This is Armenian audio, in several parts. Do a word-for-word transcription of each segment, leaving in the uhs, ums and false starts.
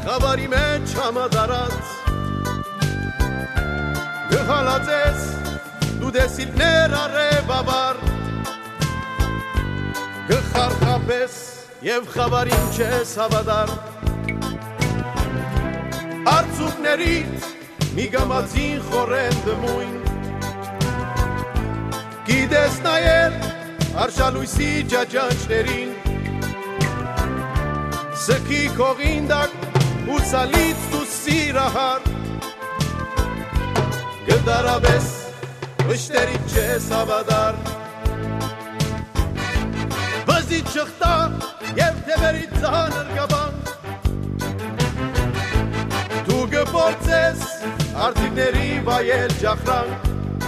խավարի մեջ համադարած գհալածես դու դեսիլներ արևաբար գխարխապես և խավարին չես հավադար արցուկներից մի գամացին խորեն դմույն գիտես նայել արշալույսի ջաջանջներին Սքի քողինդակ ու սալից դու սիրահար Գդարաբես վշտերիք չես հավադար Վզից շղտա և թևերից ծանր գաբանք Դու գպործես արդիվների վայել ջախրանք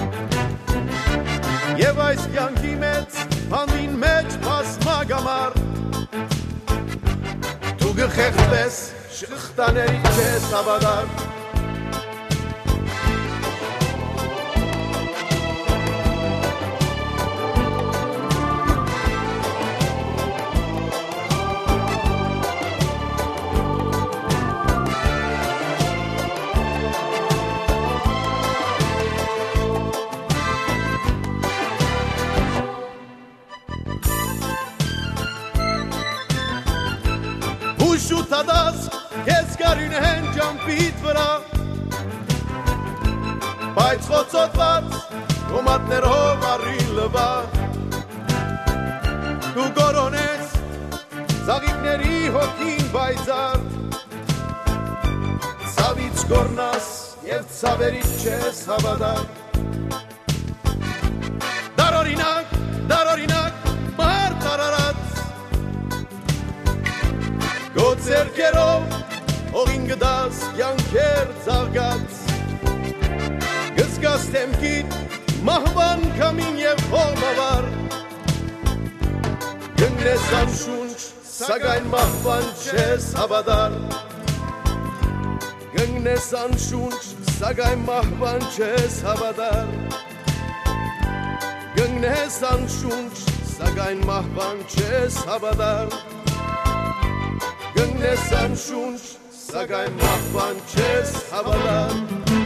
Եվ այս կյանքի մեծ հանդին մեջ պասմագամար Դու գխեղտես շղտաների չես հավադար Շուտադաս կեզ կարին հեն ճամպիտ վրա Բայց խոցոտված կոմատներով առին լվա Դու գորոնես զաղիքների հոգին բայցար Ցավից գորնաս և ցավերից չես հավադար Դարօրինակ, դարօրինակ, մարդ արարած Գոցերքերով հողին գդաս յանքեր ծաղգած Գզգաս թեմքիտ մահվան կամին և հողմավար Գնես անշունչ սագայն մահվան չես հավադար Գնես անշունչ սագայն մահվան չես հավադար Գնես անշունչ սագայն մահվան չես հավադար Գնես անշունչ, սագայն մահվան չես հավալար